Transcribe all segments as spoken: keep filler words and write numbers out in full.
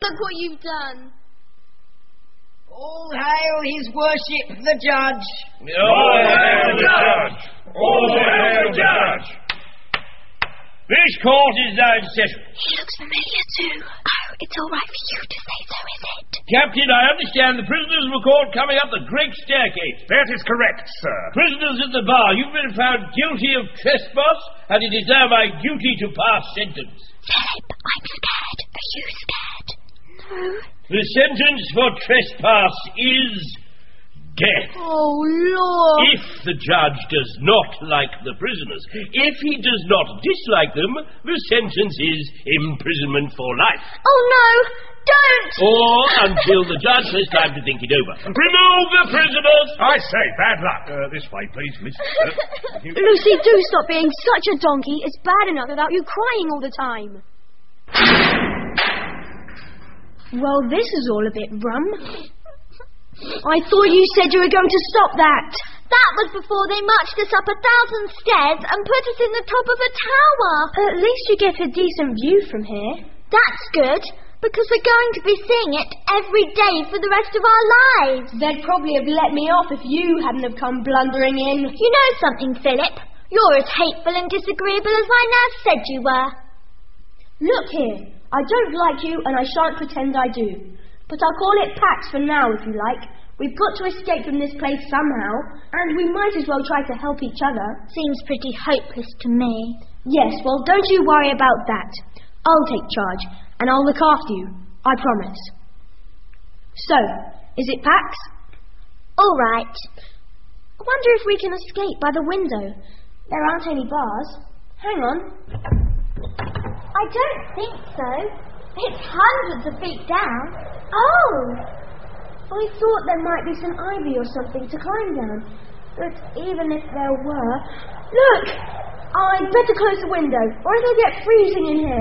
look what you've done. All hail his worship, the judge. All hail the judge. All hail the judge. This court is now in session. He looks familiar too. Oh, it's all right for you to say so, is it? Captain, I understand the prisoners were caught coming up the great staircase. That is correct, sir. Prisoners at the bar, you've been found guilty of trespass, and it is now my duty to pass sentence. Philip, I'm scared. Are you scared? No. The sentence for trespass is death. Oh, Lord. If the judge does not like the prisoners, if he does not dislike them, the sentence is imprisonment for life. Oh, no. Don't. Or until the judge has time to think it over. Remove the prisoners. I say, bad luck. Uh, this way, please, miss. Uh, Lucy, do stop being such a donkey. It's bad enough without you crying all the time. Well, this is all a bit rum. I thought you said you were going to stop that. That was before they marched us up a thousand stairs and put us in the top of a tower. At least you get a decent view from here. That's good, because we're going to be seeing it every day for the rest of our lives. They'd probably have let me off if you hadn't have come blundering in. You know something, Philip? You're as hateful and disagreeable as my nurse said you were. Look here, I don't like you and I shan't pretend I do. But I'll call it Pax for now, if you like. We've got to escape from this place somehow, and we might as well try to help each other. Seems pretty hopeless to me. Yes, well, don't you worry about that. I'll take charge, and I'll look after you. I promise. So, is it Pax? All right. I wonder if we can escape by the window. There aren't any bars. Hang on. I don't think so. It's hundreds of feet down. Oh! I thought there might be some ivy or something to climb down. But even if there were... Look! I'd better close the window, or it'll get freezing in here.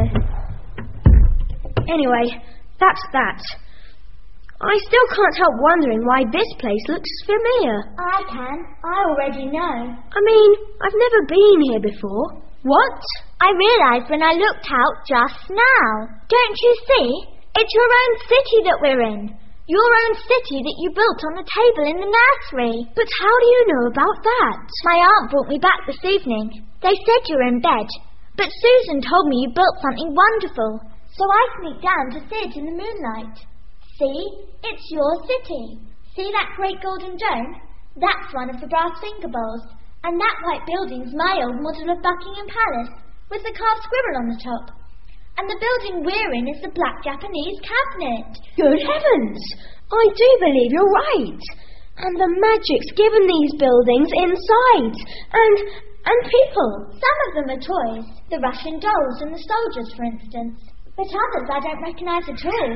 Anyway, that's that. I still can't help wondering why this place looks familiar. I can. I already know. I mean, I've never been here before. What? I realised when I looked out just now. Don't you see? It's your own city that we're in. Your own city that you built on a table in the nursery. But how do you know about that? My aunt brought me back this evening. They said you were in bed. But Susan told me you built something wonderful. So I sneaked down to see it in the moonlight. See? It's your city. See that great golden dome? That's one of the brass finger bowls. And that white building's my old model of Buckingham Palace, with the carved squirrel on the top. And the building we're in is the black Japanese cabinet. Good heavens! I do believe you're right. And the magic's given these buildings insides. And... and people. Some of them are toys. The Russian dolls and the soldiers, for instance. But others I don't recognise at all.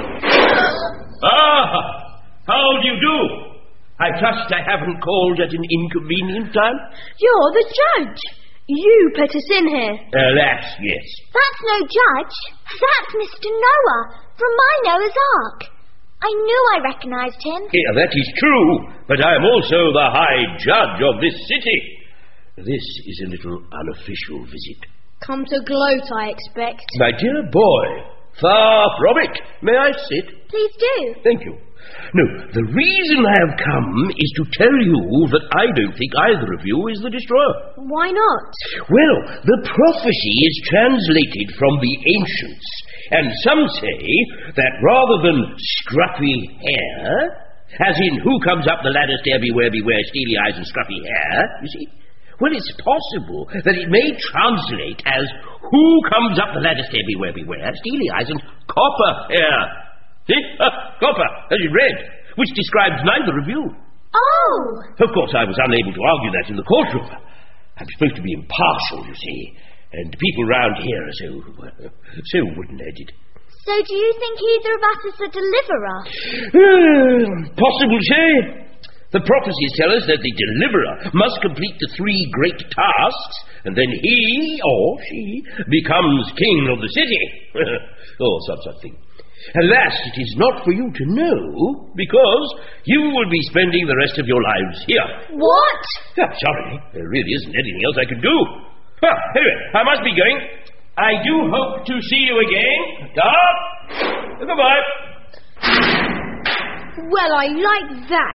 Ah! How do you do? I trust I haven't called at an inconvenient time? You're the judge. You put us in here. Alas, yes. That's no judge. That's Mister Noah, from my Noah's Ark. I knew I recognised him. Yeah, that is true, but I am also the High Judge of this city. This is a little unofficial visit. Come to gloat, I expect. My dear boy, far from it. May I sit? Please do. Thank you. No, the reason I have come is to tell you that I don't think either of you is the destroyer. Why not? Well, the prophecy is translated from the ancients, and some say that rather than scruffy hair, as in who comes up the ladder stair, beware, beware, steely eyes and scruffy hair, you see, well, it's possible that it may translate as who comes up the ladder stair, beware, beware, steely eyes and copper hair. See? Uh, copper, as you read, which describes neither of you. Oh! Of course, I was unable to argue that in the courtroom. I'm supposed to be impartial, you see, and people round here are so, uh, so wooden-headed. So do you think either of us is the deliverer? Uh, possible to say. The prophecies tell us that the deliverer must complete the three great tasks, and then he, or she, becomes king of the city. Or some such thing. Alas, it is not for you to know, because you will be spending the rest of your lives here. What? Oh, sorry, there really isn't anything else I could do. Well, anyway, I must be going. I do hope to see you again. Ta! Goodbye. Well, I like that.